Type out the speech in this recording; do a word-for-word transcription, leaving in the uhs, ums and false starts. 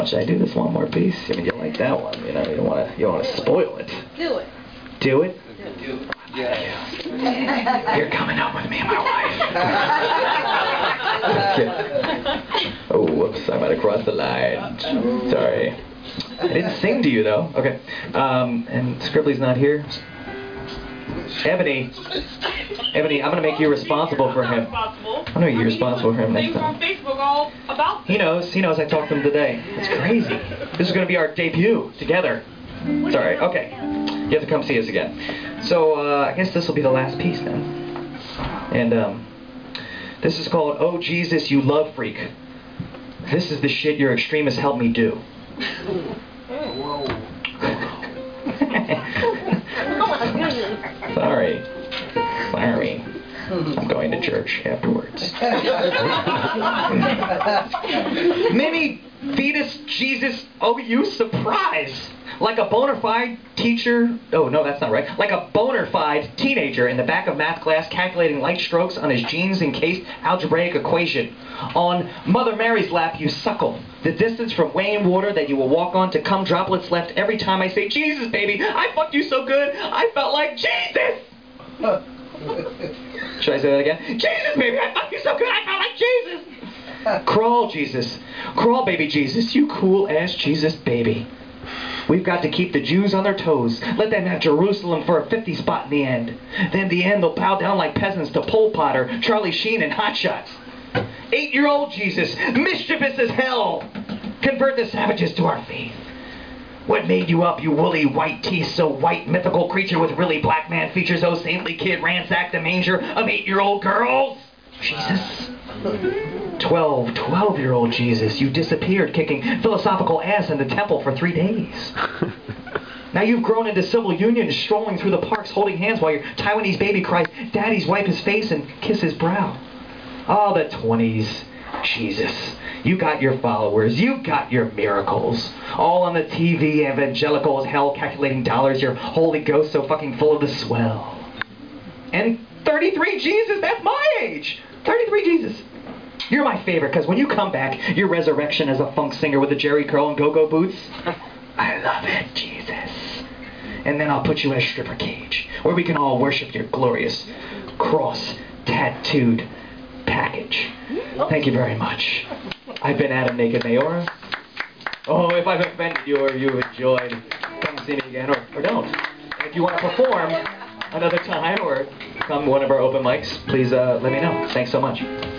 Should I do this one more piece? I mean, you like that one, you know, you don't want to, you don't want to spoil it. Do it. Do it? Do it. Yeah. You're coming home with me and my wife. Oh, whoops, I might have crossed the line. Sorry. I didn't sing to you, though. Okay. Um, and Scribbly's not here. Ebony. Ebony, I'm going to make you responsible for him. I'm going to make you responsible for him next time. on Facebook all about He knows. He knows I talked to him today. It's crazy. This is going to be our debut together. It's all right. Okay. You have to come see us again. So, uh, I guess this will be the last piece then. And, um, this is called Oh Jesus, You Love Freak. This is the shit your extremists helped me do. Whoa. Sorry. Sorry. I'm going to church afterwards. Mimi, fetus, Jesus, oh you surprise! Like a bona fide teacher, oh no that's not right, like a bona fide teenager in the back of math class calculating light strokes on his jeans encased algebraic equation. On Mother Mary's lap you suckle, the distance from weighing water that you will walk on to cum droplets left every time I say Jesus baby, I fucked you so good, I felt like Jesus! Should I say that again? Jesus baby, I fucked you so good, I felt like Jesus! Crawl Jesus, crawl baby Jesus, you cool ass Jesus baby. We've got to keep the Jews on their toes. Let them have Jerusalem for a fifty spot in the end. Then in the end they'll bow down like peasants to Pol Potter, Charlie Sheen, and Hot Shots. Eight-year-old Jesus, mischievous as hell. Convert the savages to our faith. What made you up, you woolly white teeth, so white mythical creature with really black man features? Oh saintly kid, ransack the manger of eight-year-old girls. Jesus. Twelve, twelve-year-old Jesus, you disappeared kicking philosophical ass in the temple for three days. Now you've grown into civil union, strolling through the parks, holding hands while your Taiwanese baby cries, Daddy's wipe his face and kiss his brow. Oh, the twenties. Jesus, you got your followers, you got your miracles. All on the T V, evangelical as hell, calculating dollars, your Holy Ghost so fucking full of the swell. And thirty-three Jesus, that's my age! thirty-three Jesus. You're my favorite, because when you come back, your resurrection as a funk singer with a Jerry curl and go-go boots, I love it, Jesus. And then I'll put you in a stripper cage, where we can all worship your glorious cross-tattooed package. Thank you very much. I've been Adam Naked Mayora. Oh, if I've offended you or you enjoyed, come see me again, or, or don't. And if you want to perform another time or come to one of our open mics, please uh, let me know. Thanks so much.